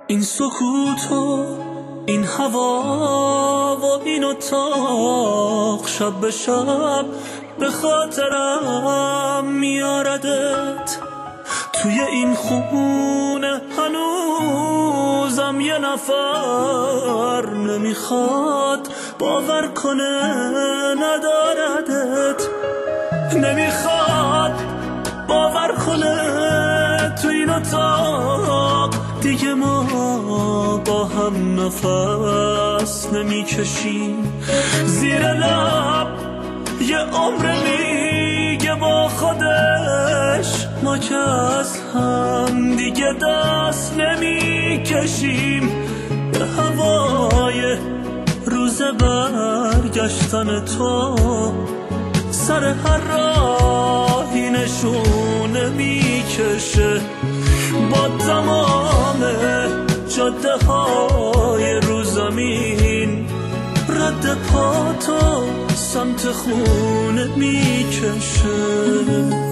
این سکوت و این هوا و این اتاق شب به شب به خاطرم میاردت. توی این خونه هنوزم یه نفر نمیخواد باور کنه نداردت، نمیخواد باور کنه تو این اتاق دیگه ما با هم نفس نمیکشیم. زیر لب یه عمر میگه با خودش ما که از هم دیگه دست نمیکشیم. به هوای روز برگشتن تو سر هر راهی نشونه میکشه. با تمام جاده های رو زمین رد پا تو سمت خونه میکشه.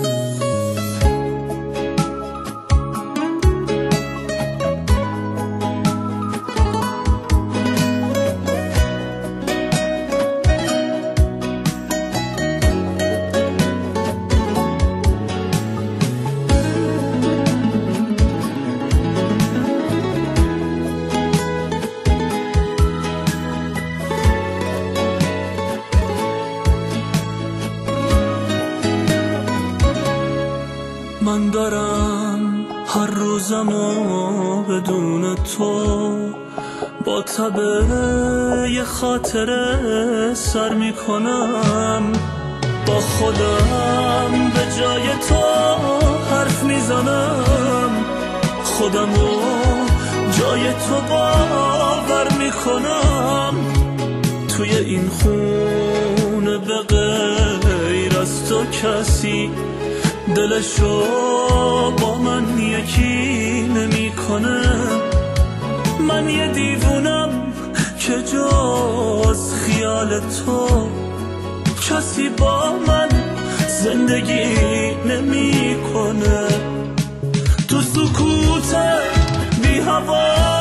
من دارم هر روزمو بدون تو با تبه یه خاطره سر میکنم. با خودم به جای تو حرف میزنم، خودمو جای تو باور میکنم. توی این خونه به غیر از تو کسی دلشو با من یکی نمیکنه. من یه دیوونم که جز خیال تو کسی با من زندگی نمیکنه. تو سکوت بی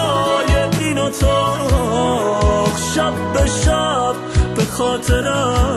هوای این اتاق شب به شب به خاطرم